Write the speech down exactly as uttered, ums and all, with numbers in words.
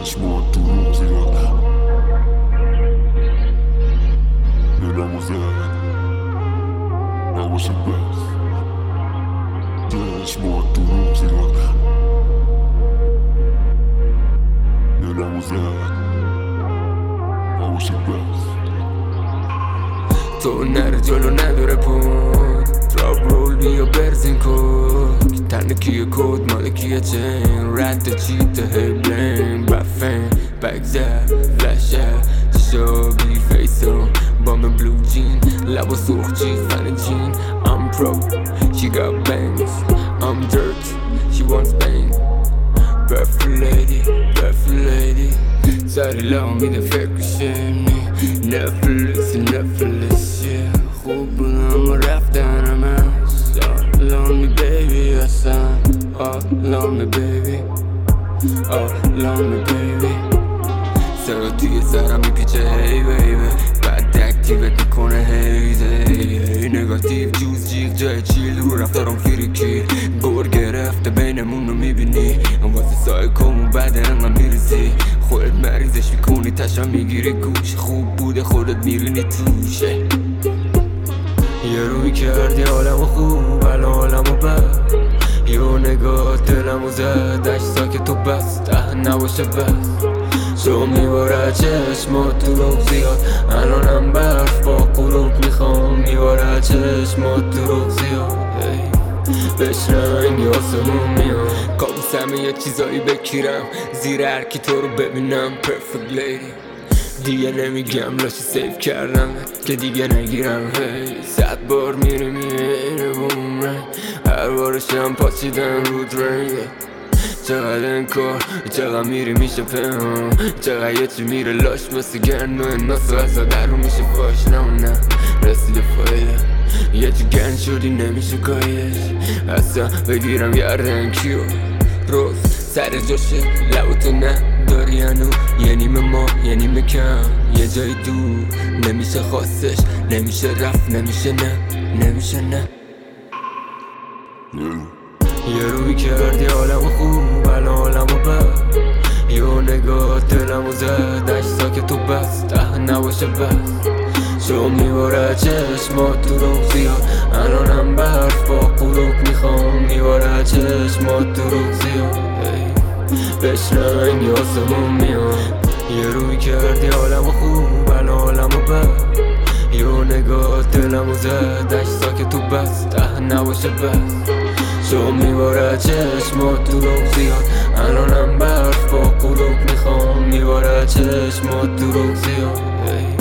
چشمات دروغ زیاد دلمو زد نباشه بس چشمات دروغ زیاد دلمو زد نباشه بس تو نره جلو نداره پود دراب رول بیا برزین کود تنکیه کود مالکیه چین رد چیت هی بلین بفین بگذر فلشه چشا بی فیسو بام بلو جین لب و سرخ چی فن جین I'm pro, she got bangs I'm dirt, she wants bang Perfect lady, perfect lady سری لاو میده فکرشنی نفلس نفلس خوب بودم و رفتنم از All on me baby اصلا All on me baby All on me baby سرا توی سرم میپیچه هی بیبی بعد اکتیوت میکنه هیزه هی نگاتیو جوز جیغ جای چیل رو رفتارم فریکی گور گرفته بینمون رو میبینی هم واسه سایکومون بعد انقدر میریزی خودت مریضش میکنی تشم میگیری گوش خوب بوده خودت میرینی توشه یه روی کردی حالمو خوب الان حالمو بد یه نگاه دلمو زد اش ساکت و بس ده نباشه بس شو میباره چشمات دروغ زیاد الانم برف با قلوب میخوام میباره چشمات دروغ زیاد بهش رنگ آسمون میام کابوسمه یه چیزایی بکیرم زیر هرکی تو رو ببینم Perfect lady دیگه نمیگم لاشی سیف کردم که دیگه نگیرم هی صد بار میره میره بوم رنگ هر بارشم پاچیدن رود رنگ چقدر انکار چقدر میری میشه پنهان چقدر یه چی میره لاش مثل گرن و اناس و ازا در رو میشه فاش نه و نه رسیده فایده یه چی گن شدی نمیشه کایش اصلا بگیرم گردن کیو روز سر جاشه لبوتو نداری هنو یه نیمه ما یه نیمه کم یه جای دور نمیشه خواستش نمیشه رفت نمیشه نه نمیشه نه یه روی کردی حالمو خوب الان حالمو بد یه نگاه دلمو زد اش ساکت و بس ده نباشه بس شو میباره چشمات دروغ زیاد الانم برف با قلوب میخوام میباره چشمات دروغ زیاد بهش رنگ آسمون میاد یه روی کردی حالمو خوب الان حالمو بد یه نگاه دلمو زد اش ساکت و بس ده نباشه بس شو میباره چشمات دروغ زیاد الانم برف با قلوب میخوام میباره چشمات دروغ زیاد